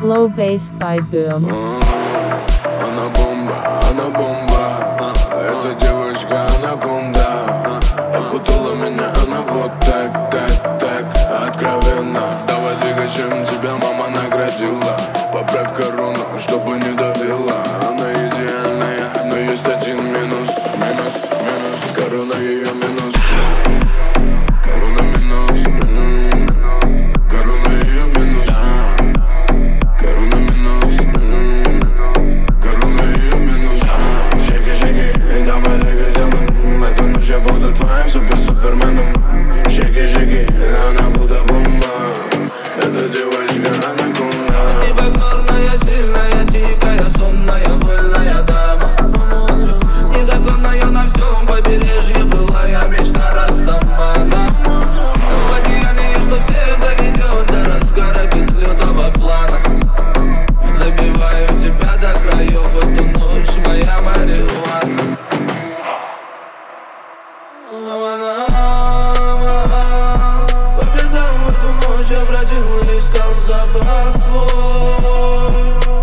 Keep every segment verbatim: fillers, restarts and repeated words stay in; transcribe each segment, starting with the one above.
Low Bass by Boom. Она бомба, она бомба. Эта девочка анаконда. Окутала меня она вот так, так, так откровенно. Давай двигай, чем тебя мама наградила. Поправь корону, чтобы не давила. Она идеальная, но есть один минус. Минус, минус, корона ее минус. Корона минус, м-м. Корона ее минус. Корона минус, м-м. Корона ее минус. Шейки, шейки, и давай двигай телом. Эту ночь я буду твоим супер-суперменом. Шейки, шейки, она будто бомба. Эта девочка анаконда. Непокорная, сильная, дикая, сонная, вольная дама. Незаконная на всем побережье былая мечта Растамана. В океане, что всем доведет до разгара без лютого плана. Забиваю тебя до краев, эту ночь моя марихуана. По пятам в эту ночь я бродил и искал запах твой.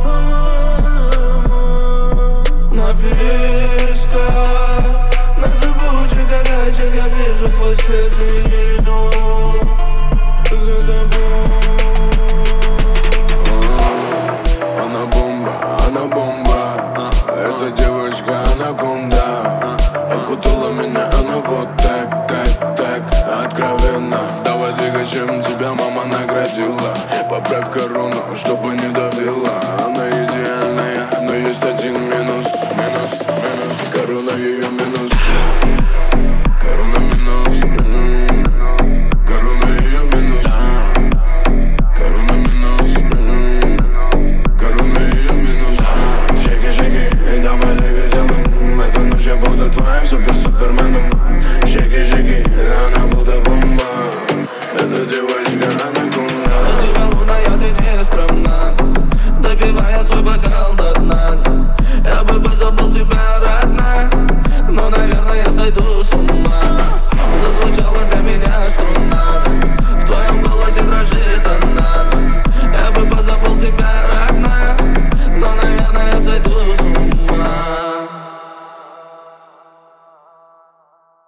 На песках, на зыбучих горячек я вижу твой след и иду за тобой. Она бомба, она бомба. Эта девочка анаконда. Окутала меня она вот так, так, так откровенно. Давай двигай, чем тебя мама наградила. Поправь корону, чтобы не